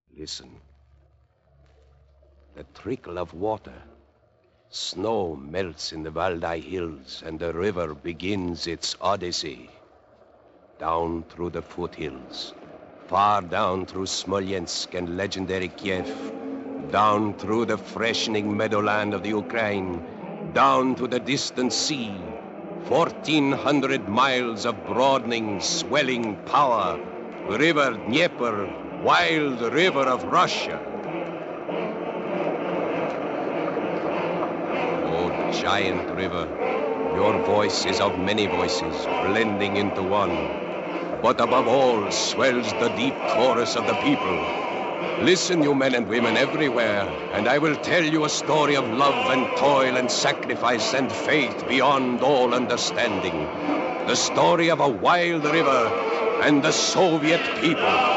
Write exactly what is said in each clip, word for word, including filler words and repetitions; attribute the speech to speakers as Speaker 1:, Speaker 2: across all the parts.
Speaker 1: Listen. The trickle of water. Snow melts in the Valdai hills, and the river begins its odyssey. Down through the foothills, far down through Smolensk and legendary Kiev, down through the freshening meadowland of the Ukraine, down to the distant sea, fourteen hundred miles of broadening, swelling power, River Dnieper, wild river of Russia. Oh, giant river, your voice is of many voices, blending into one. But above all swells the deep chorus of the people. Listen, you men and women everywhere, and I will tell you a story of love and toil and sacrifice and faith beyond all understanding. The story of a wild river and the Soviet people.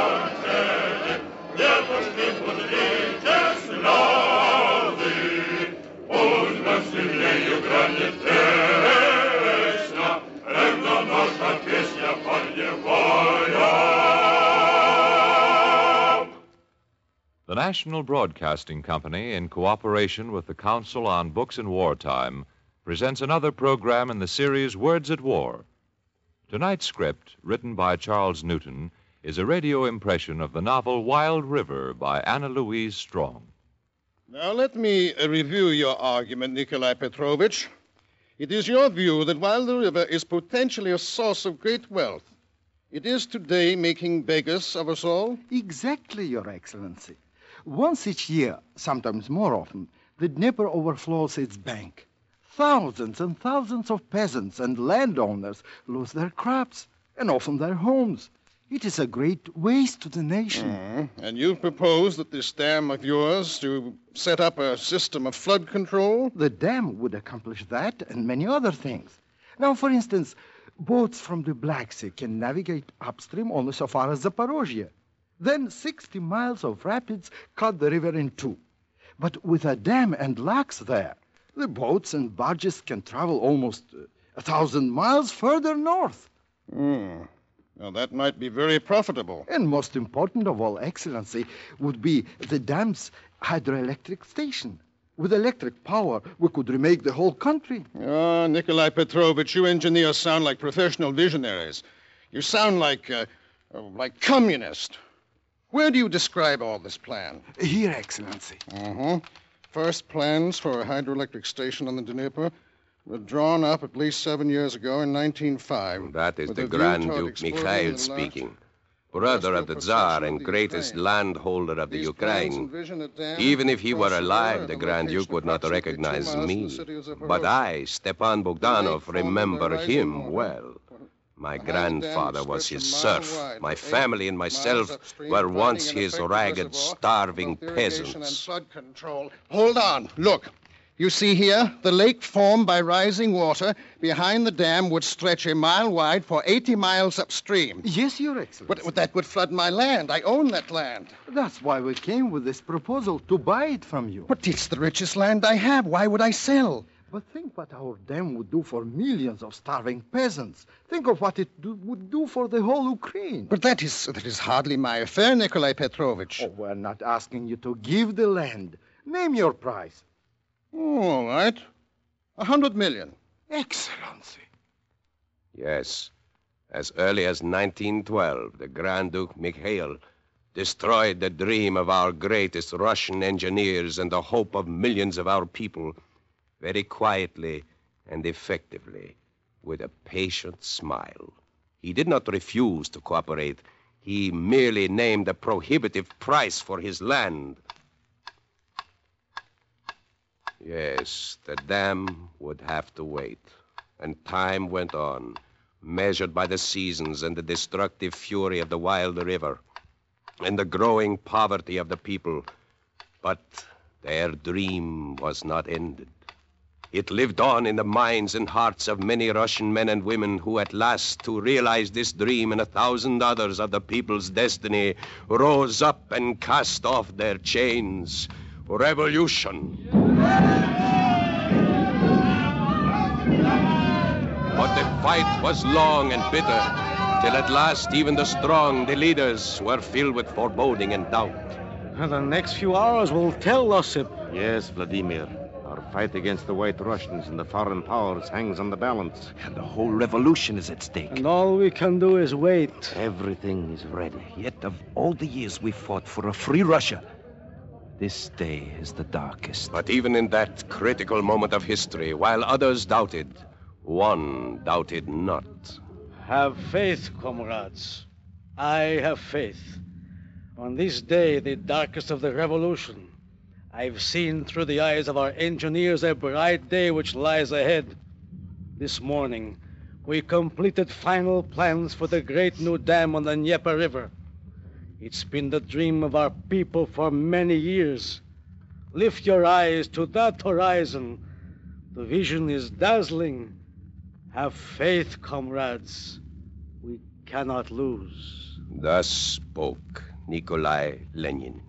Speaker 2: The National Broadcasting Company, in cooperation with the Council on Books in Wartime, presents another program in the series Words at War. Tonight's script, written by Charles Newton, is a radio impression of the novel Wild River by Anna Louise Strong.
Speaker 3: Now, let me uh, review your argument, Nikolai Petrovich. It is your view that while the river is potentially a source of great wealth, it is today making beggars of us all?
Speaker 4: Exactly, Your Excellency. Once each year, sometimes more often, the Dnieper overflows its bank. Thousands and thousands of peasants and landowners lose their crops and often their homes. It is a great waste to the nation.
Speaker 3: Mm. And you propose that this dam of yours to set up a system of flood control?
Speaker 4: The dam would accomplish that and many other things. Now, for instance, boats from the Black Sea can navigate upstream only so far as Zaporozhye. Then sixty miles of rapids cut the river in two. But with a dam and locks there, the boats and barges can travel almost uh, a thousand miles further north.
Speaker 3: Hmm. Now, that might be very profitable.
Speaker 4: And most important of all, Excellency, would be the dam's hydroelectric station. With electric power, we could remake the whole country.
Speaker 3: Ah, Nikolai Petrovich, you engineers sound like professional visionaries. You sound like, uh, uh, like communists. Where do you describe all this plan?
Speaker 4: Here, Excellency.
Speaker 3: Uh-huh. First plans for a hydroelectric station on the Dnieper were drawn up at least seven years ago in nineteen oh five.
Speaker 1: That is the Grand Duke Mikhail speaking. Brother of the Tsar and greatest landholder of the Ukraine. Even if he were alive, the Grand Duke would not recognize me. But I, Stepan Bogdanov, remember him well. My grandfather was his serf. My family and myself were once his ragged, starving peasants.
Speaker 3: Flood control. Hold on. Look. You see here, the lake formed by rising water behind the dam would stretch a mile wide for eighty miles upstream.
Speaker 4: Yes, Your Excellency.
Speaker 3: But that would flood my land. I own that land.
Speaker 4: That's why we came with this proposal, to buy it from you.
Speaker 3: But it's the richest land I have. Why would I sell?
Speaker 4: But think what our dam would do for millions of starving peasants. Think of what it do, would do for the whole Ukraine.
Speaker 3: But that is that is hardly my affair, Nikolai Petrovich.
Speaker 4: Oh, we're not asking you to give the land. Name your price.
Speaker 3: Oh, all right. A hundred million.
Speaker 4: Excellency.
Speaker 1: Yes. As early as nineteen twelve, the Grand Duke Mikhail destroyed the dream of our greatest Russian engineers and the hope of millions of our people very quietly and effectively, with a patient smile. He did not refuse to cooperate. He merely named a prohibitive price for his land. Yes, the dam would have to wait. And time went on, measured by the seasons and the destructive fury of the wild river and the growing poverty of the people. But their dream was not ended. It lived on in the minds and hearts of many Russian men and women who at last, to realize this dream and a thousand others of the people's destiny, rose up and cast off their chains. Revolution. But the fight was long and bitter. Till at last, even the strong, the leaders, were filled with foreboding and doubt.
Speaker 5: The next few hours will tell, Osip.
Speaker 6: Yes, Vladimir. Our fight against the White Russians and the foreign powers hangs on the balance.
Speaker 4: And the whole revolution is at stake.
Speaker 5: And all we can do is wait.
Speaker 6: Everything is ready.
Speaker 4: Yet of all the years we fought for a free Russia, this day is the darkest.
Speaker 1: But even in that critical moment of history, while others doubted, one doubted not.
Speaker 5: Have faith, comrades. I have faith. On this day, the darkest of the revolution, I've seen through the eyes of our engineers a bright day which lies ahead. This morning, we completed final plans for the great new dam on the Dnieper River. It's been the dream of our people for many years. Lift your eyes to that horizon. The vision is dazzling. Have faith, comrades. We cannot lose.
Speaker 1: Thus spoke Nikolai Lenin.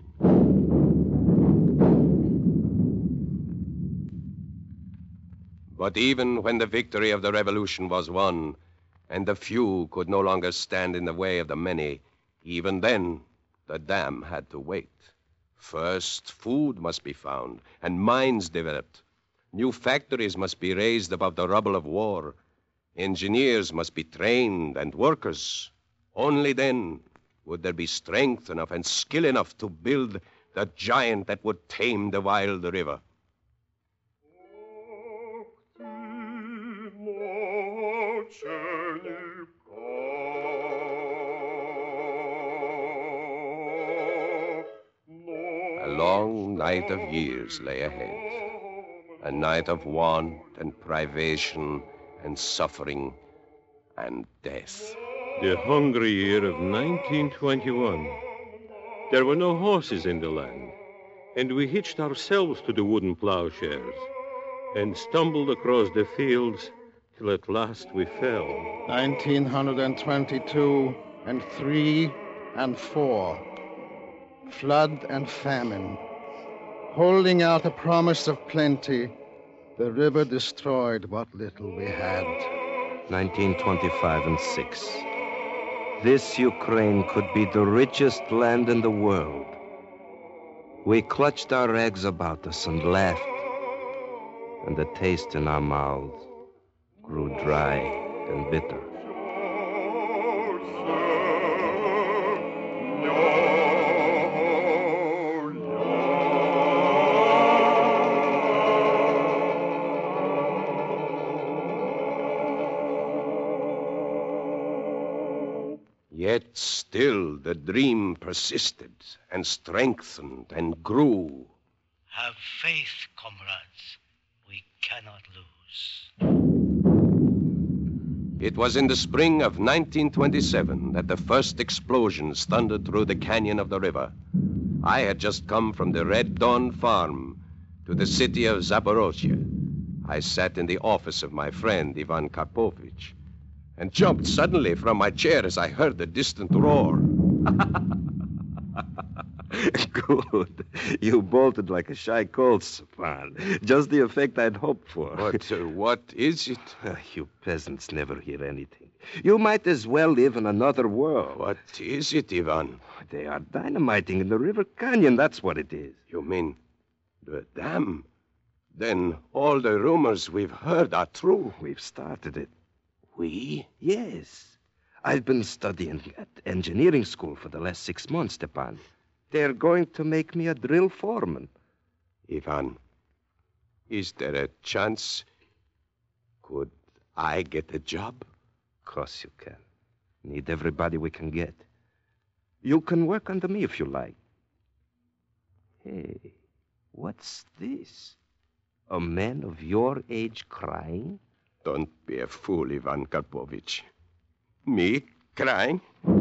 Speaker 1: But even when the victory of the revolution was won, and the few could no longer stand in the way of the many, even then the dam had to wait. First, food must be found, and mines developed. New factories must be raised above the rubble of war. Engineers must be trained, and workers. Only then would there be strength enough and skill enough to build the giant that would tame the wild river. A long night of years lay ahead. A night of want and privation and suffering and death.
Speaker 7: The hungry year of nineteen twenty-one. There were no horses in the land, and we hitched ourselves to the wooden plowshares and stumbled across the fields till at last we fell.
Speaker 3: nineteen twenty-two and three and four. Flood and famine. Holding out a promise of plenty, the river destroyed what little we had.
Speaker 6: nineteen twenty-five and six. This Ukraine could be the richest land in the world. We clutched our eggs about us and laughed, and the taste in our mouths grew dry and bitter.
Speaker 1: Yet still the dream persisted and strengthened and grew.
Speaker 5: Have faith, comrades. We cannot lose.
Speaker 1: It was in the spring of nineteen twenty-seven that the first explosions thundered through the canyon of the river. I had just come from the Red Dawn farm to the city of Zaporozhye. I sat in the office of my friend Ivan Karpovich and jumped suddenly from my chair as I heard the distant roar.
Speaker 6: Good. You bolted like a shy colt, Stepan. Just the effect I'd hoped for.
Speaker 1: But uh, what is it?
Speaker 6: You peasants never hear anything. You might as well live in another world.
Speaker 1: What is it, Ivan?
Speaker 6: They are dynamiting in the River Canyon, that's what it is.
Speaker 1: You mean the dam? Then all the rumors we've heard are true.
Speaker 6: We've started it.
Speaker 1: We?
Speaker 6: Yes. I've been studying at engineering school for the last six months, Stepan. They're going to make me a drill foreman.
Speaker 1: Ivan, is there a chance? Could I get a job?
Speaker 6: Of course you can. Need everybody we can get. You can work under me if you like. Hey, what's this? A man of your age crying?
Speaker 1: Don't be a fool, Ivan Karpovich. Me crying?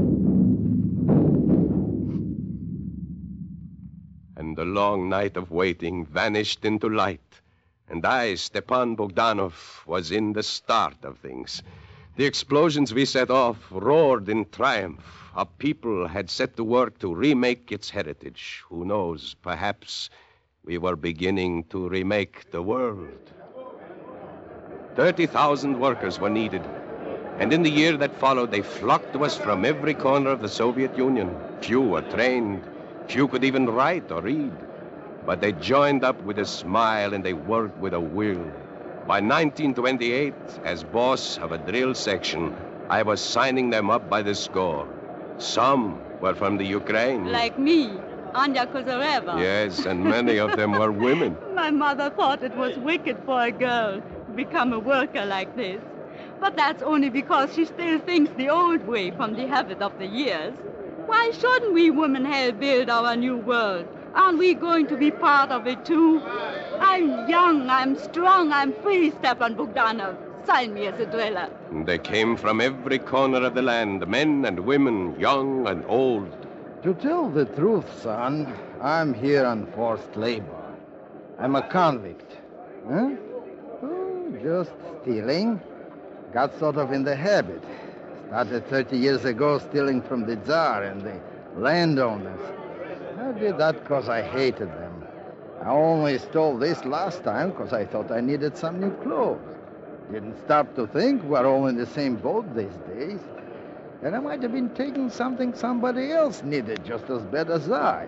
Speaker 1: And the long night of waiting vanished into light. And I, Stepan Bogdanov, was in the start of things. The explosions we set off roared in triumph. Our people had set to work to remake its heritage. Who knows, perhaps we were beginning to remake the world. thirty thousand workers were needed. And in the year that followed, they flocked to us from every corner of the Soviet Union. Few were trained. Few could even write or read. But they joined up with a smile and they worked with a will. By nineteen twenty-eight, as boss of a drill section, I was signing them up by the score. Some were from the Ukraine.
Speaker 8: Like me, Anya Kozareva.
Speaker 1: Yes, and many of them were women.
Speaker 8: My mother thought it was wicked for a girl to become a worker like this. But that's only because she still thinks the old way from the habit of the years. Why shouldn't we women help build our new world? Aren't we going to be part of it, too? I'm young, I'm strong, I'm free, Stepan Bogdanov. Sign me as a driller.
Speaker 1: They came from every corner of the land, men and women, young and old.
Speaker 4: To tell the truth, son, I'm here on forced labor. I'm a convict. Huh? Oh, just stealing. Got sort of in the habit. Started thirty years ago stealing from the Tsar and the landowners. I did that because I hated them. I only stole this last time because I thought I needed some new clothes. Didn't stop to think we're all in the same boat these days. And I might have been taking something somebody else needed just as bad as I.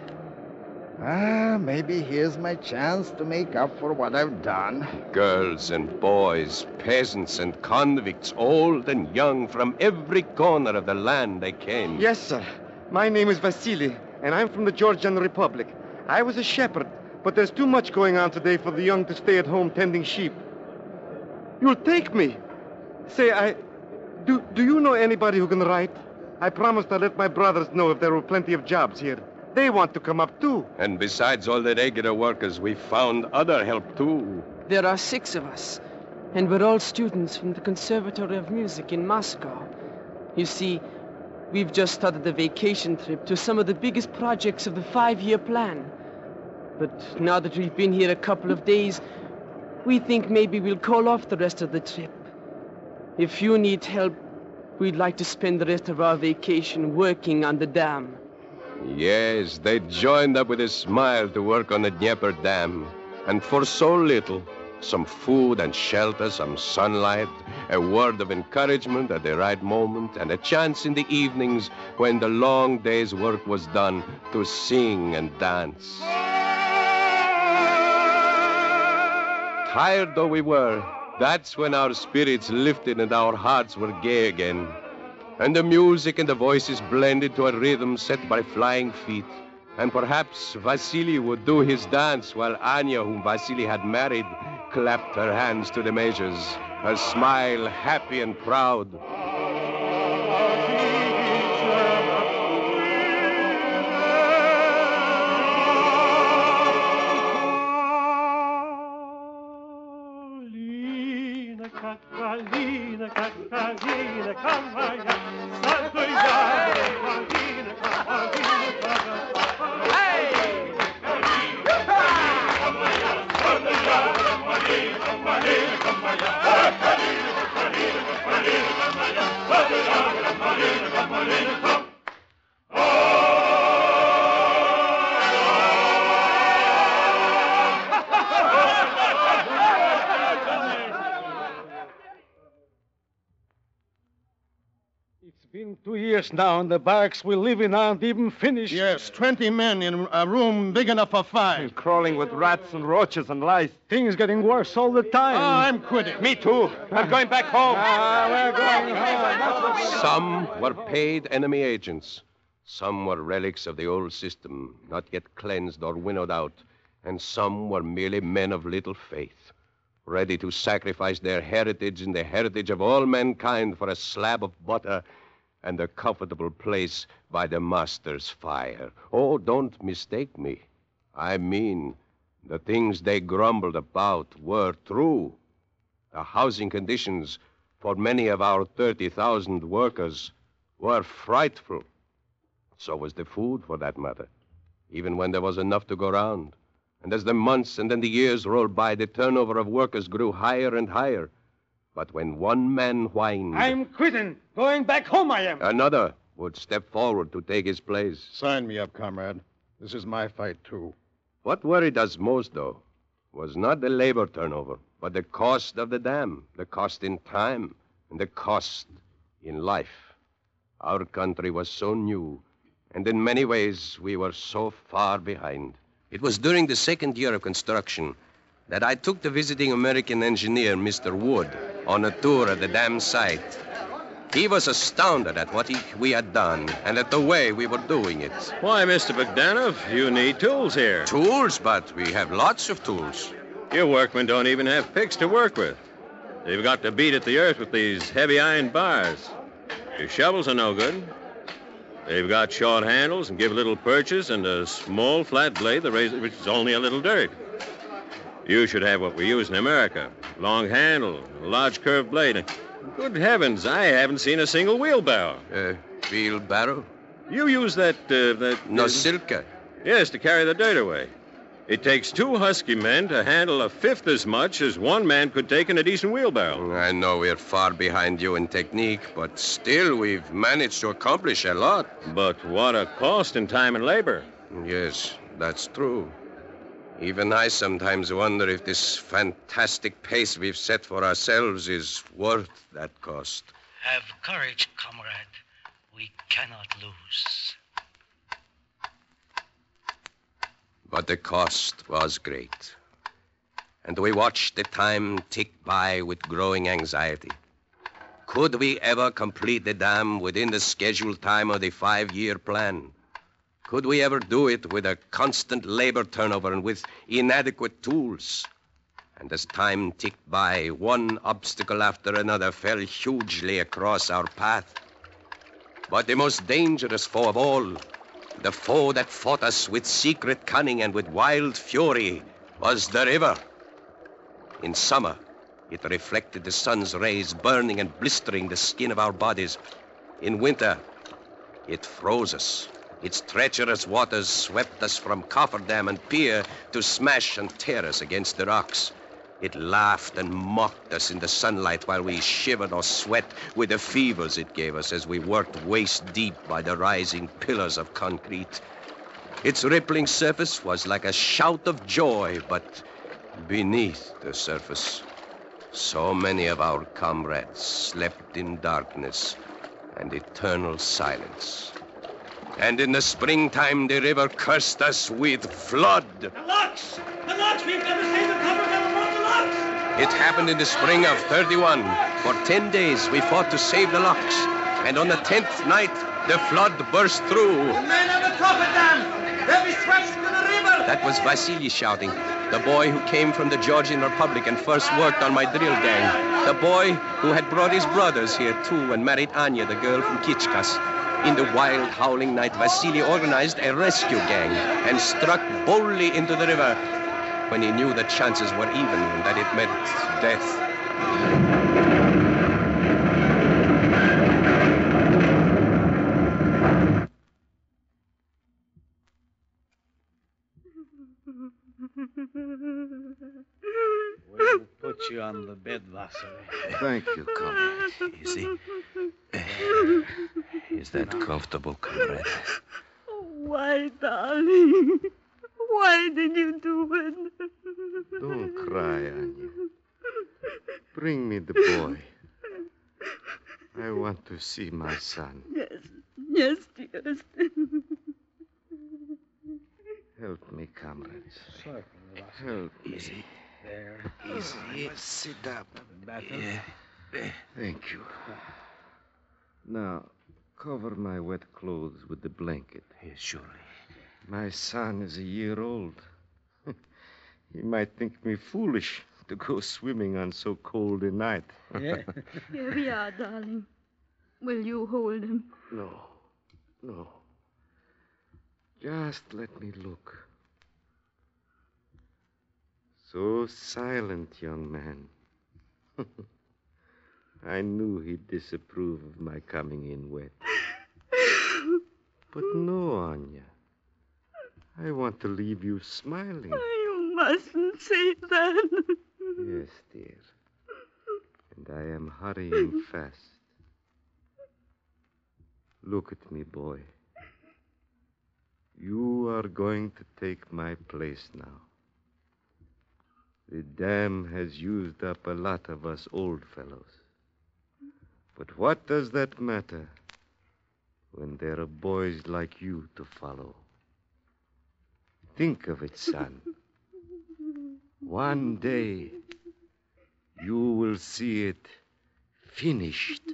Speaker 4: Ah, maybe here's my chance to make up for what I've done.
Speaker 1: Girls and boys, peasants and convicts, old and young, from every corner of the land they came.
Speaker 9: Yes, sir. My name is Vasily, and I'm from the Georgian Republic. I was a shepherd, but there's too much going on today for the young to stay at home tending sheep. You'll take me. Say, I... Do, do you know anybody who can write? I promised I'd let my brothers know if there were plenty of jobs here. They want to come up, too.
Speaker 1: And besides all the regular workers, we found other help, too.
Speaker 10: There are six of us, and we're all students from the Conservatory of Music in Moscow. You see, we've just started a vacation trip to some of the biggest projects of the five-year plan. But now that we've been here a couple of days, we think maybe we'll call off the rest of the trip. If you need help, we'd like to spend the rest of our vacation working on the dam.
Speaker 1: Yes, they joined up with a smile to work on the Dnieper Dam. And for so little, some food and shelter, some sunlight, a word of encouragement at the right moment, and a chance in the evenings when the long day's work was done to sing and dance. Tired though we were, that's when our spirits lifted and our hearts were gay again. And the music and the voices blended to a rhythm set by flying feet. And perhaps Vasily would do his dance while Anya, whom Vasily had married, clapped her hands to the measures, her smile happy and proud.
Speaker 5: It's been two years now, and the barracks we live in aren't even finished.
Speaker 3: Yes, twenty men in a room big enough for five.
Speaker 9: Crawling with rats and roaches and lice.
Speaker 5: Things getting worse all the time.
Speaker 3: Oh, I'm quitting.
Speaker 9: Me too. I'm going back home.
Speaker 5: Ah, we're going home.
Speaker 1: Some were paid enemy agents. Some were relics of the old system, not yet cleansed or winnowed out. And some were merely men of little faith, ready to sacrifice their heritage and the heritage of all mankind for a slab of butter and a comfortable place by the master's fire. Oh, don't mistake me. I mean, the things they grumbled about were true. The housing conditions for many of our thirty thousand workers were frightful. So was the food, for that matter, even when there was enough to go round. And as the months and then the years rolled by, the turnover of workers grew higher and higher. But when one man whined...
Speaker 5: I'm quitting. Going back home I am.
Speaker 1: Another would step forward to take his place.
Speaker 3: Sign me up, comrade. This is my fight, too.
Speaker 1: What worried us most, though, was not the labor turnover, but the cost of the dam, the cost in time, and the cost in life. Our country was so new, and in many ways we were so far behind. It was during the second year of construction that I took the visiting American engineer, Mister Wood, on a tour of the dam site. He was astounded at what he, we had done and at the way we were doing it.
Speaker 7: Why, Mister Bogdanov, you need tools here.
Speaker 1: Tools? But we have lots of tools.
Speaker 7: Your workmen don't even have picks to work with. They've got to beat at the earth with these heavy iron bars. Your shovels are no good. They've got short handles and give little perches and a small flat blade that raises, which is only a little dirt. You should have what we use in America. Long handle, a large curved blade. Good heavens, I haven't seen a single wheelbarrow.
Speaker 1: Uh, wheelbarrow?
Speaker 7: You use that, uh, that...
Speaker 1: Nosilka?
Speaker 7: Yes, to carry the dirt away. It takes two husky men to handle a fifth as much as one man could take in a decent wheelbarrow.
Speaker 1: I know we're far behind you in technique, but still we've managed to accomplish a lot.
Speaker 7: But what a cost in time and labor.
Speaker 1: Yes, that's true. Even I sometimes wonder if this fantastic pace we've set for ourselves is worth that cost.
Speaker 11: Have courage, comrade. We cannot lose.
Speaker 1: But the cost was great. And we watched the time tick by with growing anxiety. Could we ever complete the dam within the scheduled time of the five-year plan? Could we ever do it with a constant labor turnover and with inadequate tools? And as time ticked by, one obstacle after another fell hugely across our path. But the most dangerous foe of all, the foe that fought us with secret cunning and with wild fury, was the river. In summer, it reflected the sun's rays, burning and blistering the skin of our bodies. In winter, it froze us. Its treacherous waters swept us from cofferdam and pier to smash and tear us against the rocks. It laughed and mocked us in the sunlight while we shivered or sweat with the fevers it gave us as we worked waist-deep by the rising pillars of concrete. Its rippling surface was like a shout of joy, but beneath the surface, so many of our comrades slept in darkness and eternal silence. And in the springtime, the river cursed us with flood.
Speaker 11: The locks! The locks! We've got to save the cover from the locks!
Speaker 1: It happened in the spring of thirty-one. For ten days, we fought to save the locks. And on the tenth night, the flood burst through.
Speaker 11: The men on the cofferdam! They'll be swept into the river!
Speaker 1: That was Vasily shouting, the boy who came from the Georgian Republic and first worked on my drill gang. The boy who had brought his brothers here, too, and married Anya, the girl from Kitchkas. In the wild, howling night, Vasily organized a rescue gang and struck boldly into the river when he knew the chances were even and that it meant death.
Speaker 5: We'll put you on the bed, Vasily.
Speaker 6: Thank you, comrade. Easy. Is that comfortable, comrade?
Speaker 8: Why, darling? Why did you do it?
Speaker 9: Don't cry, Anya. Bring me the boy. I want to see my son.
Speaker 8: Yes, yes, dearest.
Speaker 9: Help me, comrades.
Speaker 5: Certainly, Vasily.
Speaker 9: Help me.
Speaker 6: Easy.
Speaker 5: There.
Speaker 6: Easy. Sit up.
Speaker 5: Better?
Speaker 6: Yeah.
Speaker 9: Thank you. Now, cover my wet clothes with the blanket.
Speaker 6: Yes, surely.
Speaker 9: My son is a year old. He might think me foolish to go swimming on so cold a night.
Speaker 5: Yeah.
Speaker 8: Here we are, darling. Will you hold him?
Speaker 9: No, no. Just let me look. So silent, young man. I knew he'd disapprove of my coming in wet. But no, Anya. I want to leave you smiling.
Speaker 8: You mustn't say that.
Speaker 9: Yes, dear. And I am hurrying fast. Look at me, boy. You are going to take my place now. The dam has used up a lot of us old fellows. But what does that matter when there are boys like you to follow? Think of it, son. One day, you will see it finished.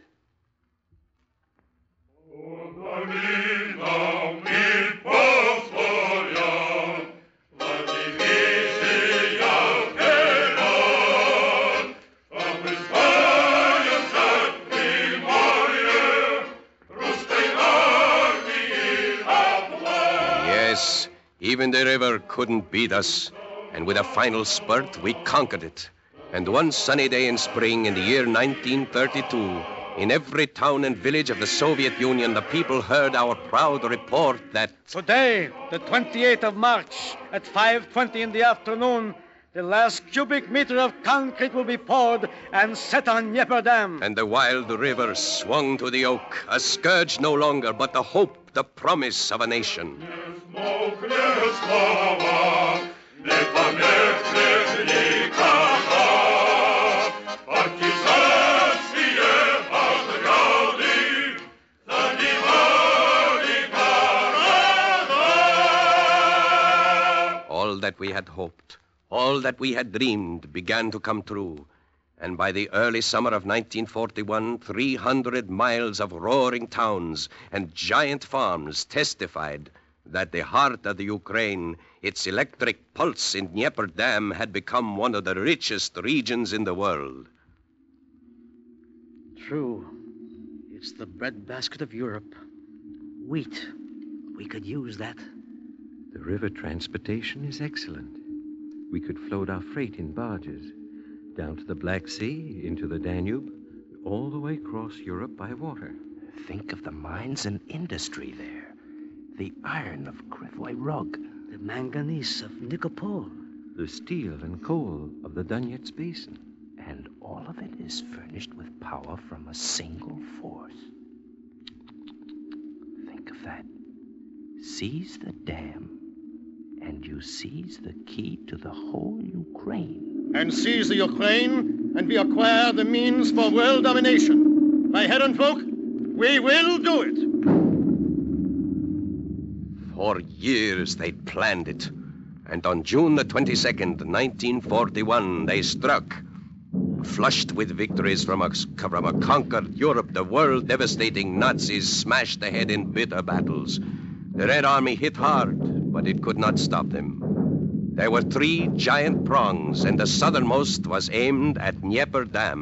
Speaker 1: Yes, even the river couldn't beat us. And with a final spurt, we conquered it. And one sunny day in spring in the year nineteen thirty-two, in every town and village of the Soviet Union, the people heard our proud report that...
Speaker 5: Today, the twenty-eighth of March, at five twenty in the afternoon, the last cubic meter of concrete will be poured and set on Dnieper Dam.
Speaker 1: And the wild river swung to the oak, a scourge no longer, but the hope, the promise of a nation. All that we had hoped, all that we had dreamed began to come true. And by the early summer of nineteen forty-one, three hundred miles of roaring towns and giant farms testified that the heart of the Ukraine, its electric pulse in Dnieper Dam, had become one of the richest regions in the world.
Speaker 5: True. It's the breadbasket of Europe. Wheat. We could use that.
Speaker 7: The river transportation is excellent. We could float our freight in barges down to the Black Sea, into the Danube, all the way across Europe by water.
Speaker 6: Think of the mines and industry there. The iron of Krivoy Rog.
Speaker 5: The manganese of Nikopol.
Speaker 7: The steel and coal of the Donetsk Basin.
Speaker 6: And all of it is furnished with power from a single force. Think of that. Seize the dam, and you seize the key to the whole Ukraine.
Speaker 3: And seize the Ukraine, and we acquire the means for world domination. By Herrenfolk, we will do it.
Speaker 1: For years they'd planned it. And on June the twenty-second, nineteen forty-one, they struck. Flushed with victories from a, from a conquered Europe, the world-devastating Nazis smashed ahead in bitter battles. The Red Army hit hard, but it could not stop them. There were three giant prongs, and the southernmost was aimed at Dnieper Dam.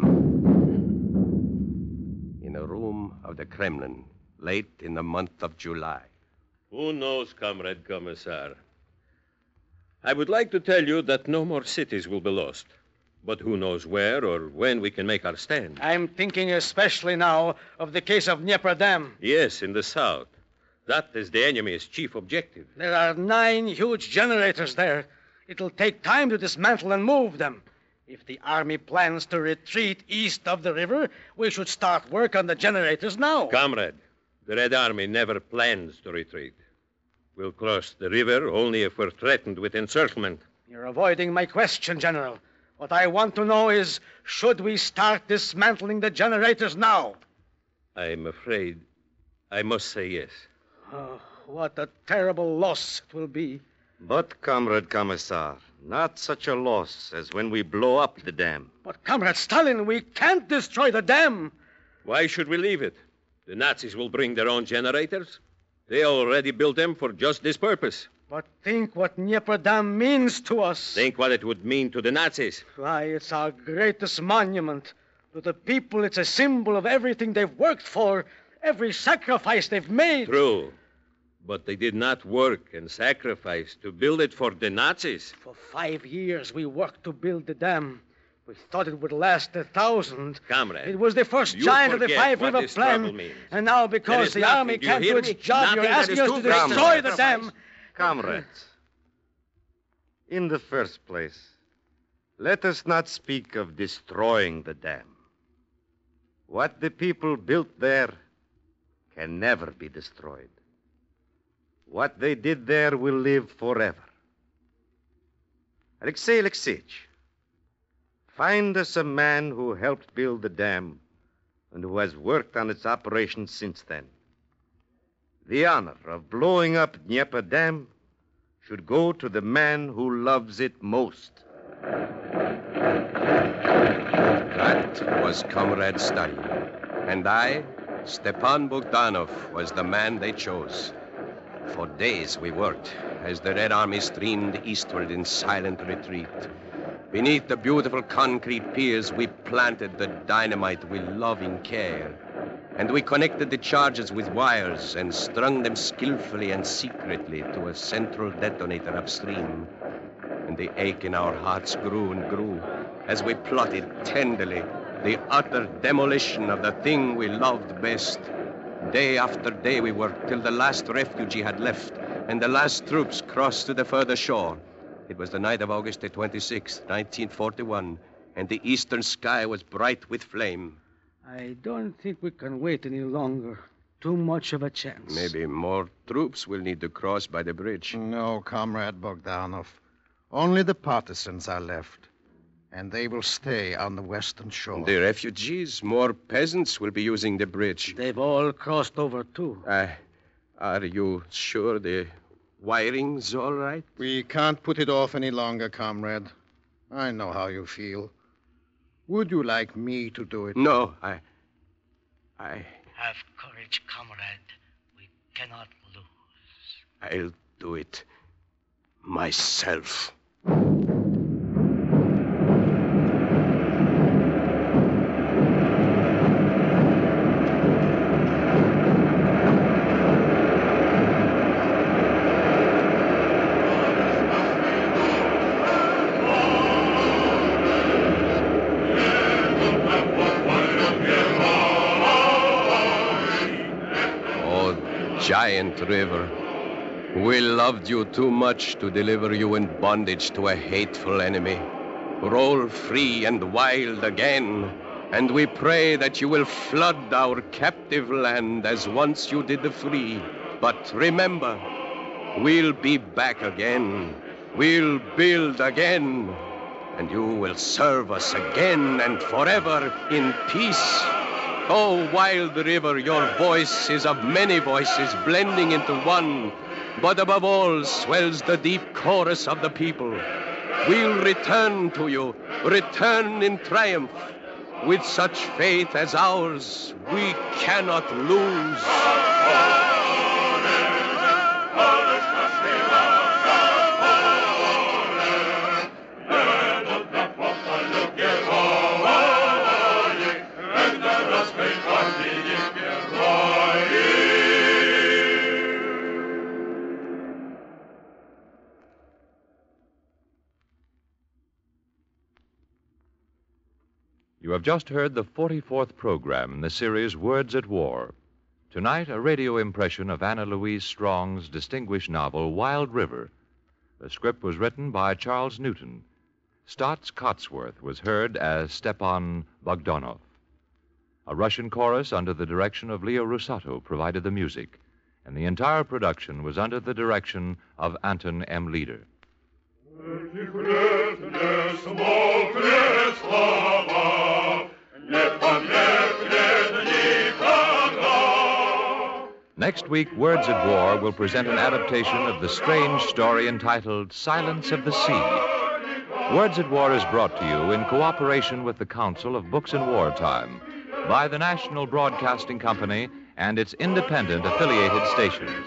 Speaker 1: In a room of the Kremlin, late in the month of July.
Speaker 7: Who knows, Comrade Commissar? I would like to tell you that no more cities will be lost. But who knows where or when we can make our stand?
Speaker 5: I'm thinking especially now of the case of Dnieper Dam.
Speaker 7: Yes, in the south. That is the enemy's chief objective.
Speaker 5: There are nine huge generators there. It'll take time to dismantle and move them. If the army plans to retreat east of the river, we should start work on the generators now.
Speaker 7: Comrade, the Red Army never plans to retreat. We'll cross the river only if we're threatened with encirclement.
Speaker 5: You're avoiding my question, General. What I want to know is, should we start dismantling the generators now?
Speaker 7: I'm afraid I must say yes.
Speaker 5: Oh, what a terrible loss it will be.
Speaker 9: But, Comrade Commissar, not such a loss as when we blow up the dam.
Speaker 5: But, Comrade Stalin, we can't destroy the dam.
Speaker 7: Why should we leave it? The Nazis will bring their own generators. They already built them for just this purpose.
Speaker 5: But think what Dnieper Dam means to us.
Speaker 7: Think what it would mean to the Nazis.
Speaker 5: Why, it's our greatest monument. To the people, it's a symbol of everything they've worked for, every sacrifice they've made.
Speaker 7: True. But they did not work and sacrifice to build it for the Nazis.
Speaker 5: For five years, we worked to build the dam. We thought it would last a thousand.
Speaker 7: Comrade,
Speaker 5: it was the first
Speaker 7: you
Speaker 5: giant of the
Speaker 7: forget
Speaker 5: Five
Speaker 7: what
Speaker 5: River
Speaker 7: this
Speaker 5: Plan.
Speaker 7: trouble means.
Speaker 5: And now, because the
Speaker 7: nothing.
Speaker 5: army
Speaker 7: Do you
Speaker 5: can't
Speaker 7: hear
Speaker 5: do its
Speaker 7: me?
Speaker 5: job,
Speaker 7: Nothing
Speaker 5: you're
Speaker 7: that
Speaker 5: asking
Speaker 7: is
Speaker 5: us
Speaker 7: too
Speaker 5: to
Speaker 7: great a
Speaker 5: destroy the
Speaker 7: sacrifice.
Speaker 5: dam.
Speaker 9: Comrades, in the first place, let us not speak of destroying the dam. What the people built there can never be destroyed. What they did there will live forever. Alexei Alexeevich, find us a man who helped build the dam and who has worked on its operations since then. The honor of blowing up Dnieper Dam should go to the man who loves it most.
Speaker 1: That was Comrade Stalin. And I, Stepan Bogdanov, was the man they chose. For days we worked as the Red Army streamed eastward in silent retreat. Beneath the beautiful concrete piers, we planted the dynamite with loving care. And we connected the charges with wires and strung them skillfully and secretly to a central detonator upstream. And the ache in our hearts grew and grew as we plotted tenderly the utter demolition of the thing we loved best. Day after day we worked till the last refugee had left and the last troops crossed to the further shore. It was the night of August the twenty-sixth, nineteen forty-one, and the eastern sky was bright with flame.
Speaker 5: I don't think we can wait any longer. Too much of a chance.
Speaker 1: Maybe more troops will need to cross by the bridge.
Speaker 3: No, Comrade Bogdanov. Only the partisans are left. And they will stay on the western shore.
Speaker 1: The refugees, more peasants will be using the bridge.
Speaker 5: They've all crossed over, too.
Speaker 1: Uh, are you sure the wiring's all right?
Speaker 3: We can't put it off any longer, comrade. I know how you feel. Would you like me to do it?
Speaker 1: No, I... I...
Speaker 5: Have courage, comrade. We cannot lose.
Speaker 1: I'll do it myself. Giant river, we loved you too much to deliver you in bondage to a hateful enemy. Roll free and wild again, and we pray that you will flood our captive land as once you did the free. But remember, we'll be back again. We'll build again, and you will serve us again and forever in peace. Oh, wild river, your voice is of many voices blending into one. But above all swells the deep chorus of the people. We'll return to you, return in triumph. With such faith as ours, we cannot lose.
Speaker 2: You have just heard the forty-fourth program in the series Words at War. Tonight, a radio impression of Anna Louise Strong's distinguished novel, Wild River. The script was written by Charles Newton. Stotts Cotsworth was heard as Stepan Bogdanov. A Russian chorus under the direction of Leo Rusato provided the music, and the entire production was under the direction of Anton M. Leader. Next week, Words at War will present an adaptation of the strange story entitled Silence of the Sea. Words at War is brought to you in cooperation with the Council of Books in Wartime by the National Broadcasting Company and its independent affiliated stations.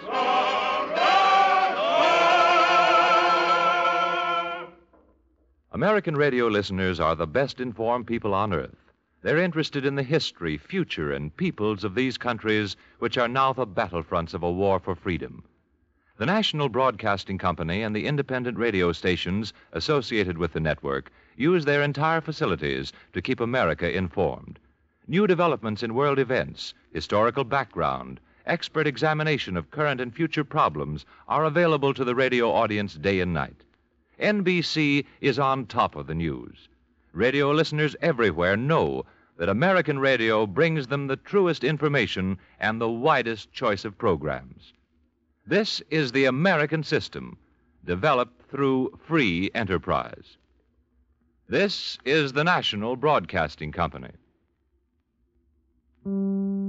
Speaker 2: American radio listeners are the best informed people on earth. They're interested in the history, future, and peoples of these countries which are now the battlefronts of a war for freedom. The National Broadcasting Company and the independent radio stations associated with the network use their entire facilities to keep America informed. New developments in world events, historical background, expert examination of current and future problems are available to the radio audience day and night. N B C is on top of the news. Radio listeners everywhere know that American radio brings them the truest information and the widest choice of programs. This is the American system, developed through free enterprise. This is the National Broadcasting Company.
Speaker 8: Thank you.